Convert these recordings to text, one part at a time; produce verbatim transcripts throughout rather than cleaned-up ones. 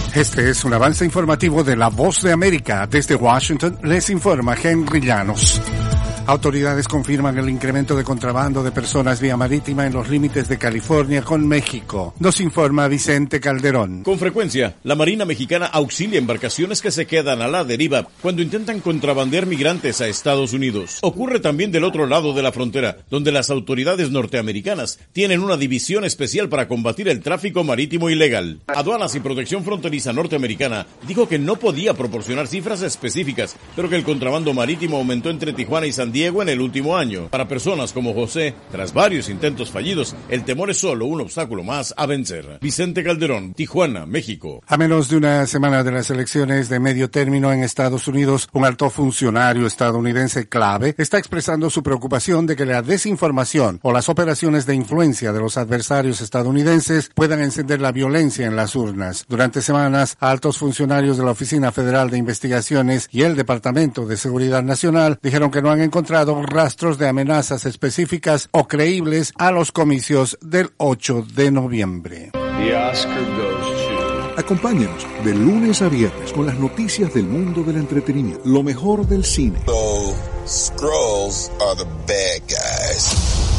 Este es un avance informativo de La Voz de América. Desde Washington les informa Henry Llanos. Autoridades confirman el incremento de contrabando de personas vía marítima en los límites de California con México. Nos informa Vicente Calderón. Con frecuencia, la Marina Mexicana auxilia embarcaciones que se quedan a la deriva cuando intentan contrabandear migrantes a Estados Unidos. Ocurre también del otro lado de la frontera, donde las autoridades norteamericanas tienen una división especial para combatir el tráfico marítimo ilegal. Aduanas y Protección Fronteriza norteamericana dijo que no podía proporcionar cifras específicas, pero que el contrabando marítimo aumentó entre Tijuana y San Diego en el último año. Para personas como José, tras varios intentos fallidos, el temor es solo un obstáculo más a vencer. Vicente Calderón, Tijuana, México. A menos de una semana de las elecciones de medio término en Estados Unidos, un alto funcionario estadounidense clave está expresando su preocupación de que la desinformación o las operaciones de influencia de los adversarios estadounidenses puedan encender la violencia en las urnas. Durante semanas, altos funcionarios de la Oficina Federal de Investigaciones y el Departamento de Seguridad Nacional dijeron que no han encontrado rastros de amenazas específicas o creíbles a los comicios del ocho de noviembre. The Oscar goes to... Acompáñanos de lunes a viernes con las noticias del mundo del entretenimiento, lo mejor del cine. So, Skrulls are the bad guys.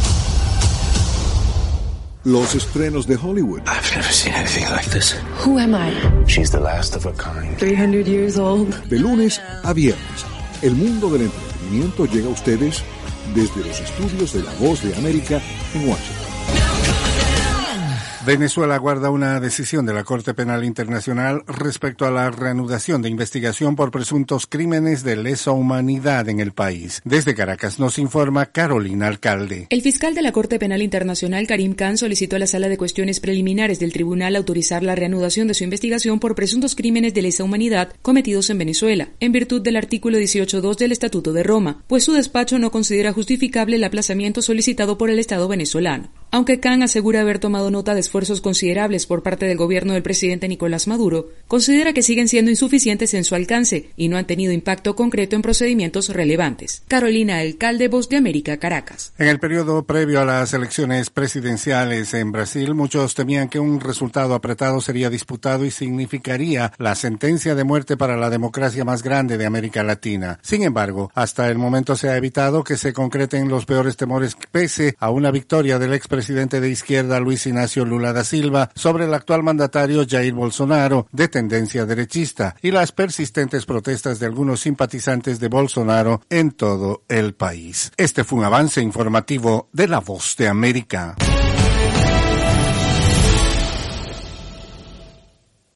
Los estrenos de Hollywood. I've never seen anything like this. Who am I? She's the last of a kind. three hundred years old. De lunes a viernes, el mundo del entretenimiento llega a ustedes desde los estudios de La Voz de América en Washington. Venezuela aguarda una decisión de la Corte Penal Internacional respecto a la reanudación de investigación por presuntos crímenes de lesa humanidad en el país. Desde Caracas nos informa Carolina Alcalde. El fiscal de la Corte Penal Internacional, Karim Khan, solicitó a la Sala de Cuestiones Preliminares del Tribunal autorizar la reanudación de su investigación por presuntos crímenes de lesa humanidad cometidos en Venezuela, en virtud del artículo dieciocho punto dos del Estatuto de Roma, pues su despacho no considera justificable el aplazamiento solicitado por el Estado venezolano. Aunque Khan asegura haber tomado nota de esfuerzos considerables por parte del gobierno del presidente Nicolás Maduro, considera que siguen siendo insuficientes en su alcance y no han tenido impacto concreto en procedimientos relevantes. Carolina Alcalde, Voz de América, Caracas. En el periodo previo a las elecciones presidenciales en Brasil, muchos temían que un resultado apretado sería disputado y significaría la sentencia de muerte para la democracia más grande de América Latina. Sin embargo, hasta el momento se ha evitado que se concreten los peores temores pese a una victoria del expresidente presidente de izquierda Luis Ignacio Lula da Silva sobre el actual mandatario Jair Bolsonaro, de tendencia derechista, y las persistentes protestas de algunos simpatizantes de Bolsonaro en todo el país. Este fue un avance informativo de La Voz de América.